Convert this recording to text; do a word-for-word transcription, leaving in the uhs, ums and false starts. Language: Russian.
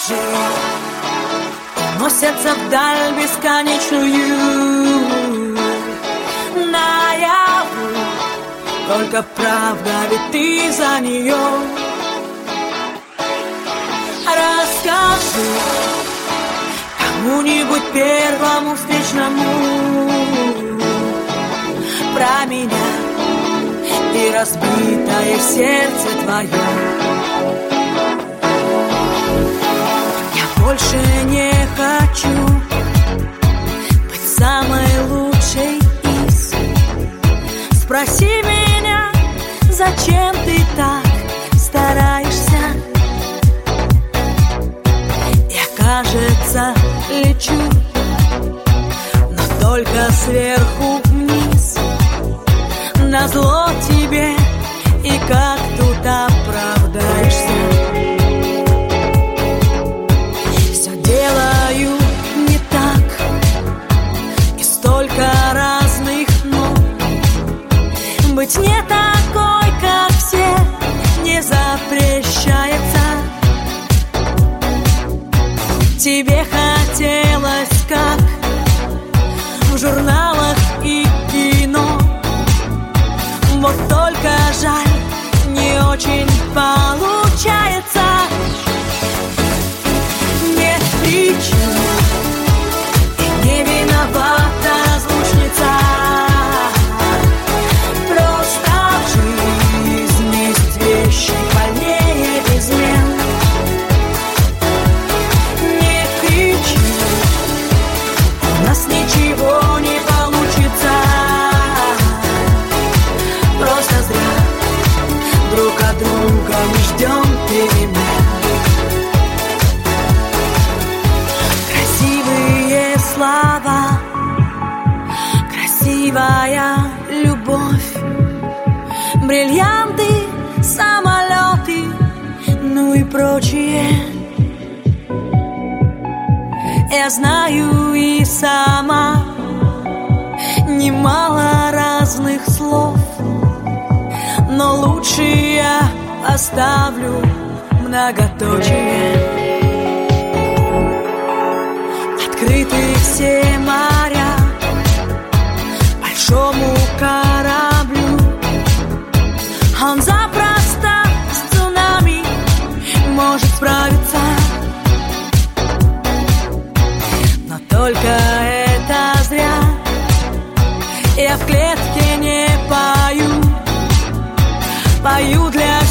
же уносятся вдаль бесконечную. Наяву только правда, ведь ты за нее. Расскажи кому-нибудь первому встречному про меня и разбитое сердце твое. Я больше не хочу быть самой лучшей из. Спроси меня, зачем ты так стараешься? Я, кажется, лечу, но только сверху вниз. Назло тебе, и как тут оправдаешься? Все делаю не так, и столько разных «но». Быть не такой, как все, не запрещается. Тебе хотелось, как в журналах и кино. Вот только жаль, не очень получается. Нет причин, и не виновата разлучница. Просто жизнь есть вещи больнее измен. Не кричи, у нас ничего не получится. Просто зря друг от друга мы ждем перемен. Красивые слова, красивая любовь, бриллианты, самолеты, ну и прочее. Я знаю и сама немало разных слов, но лучше я оставлю многоточие. Открыты все моря большому кораблю. Он запросто с цунами может справиться. Но только это зря. Я в клетке не пою, пою для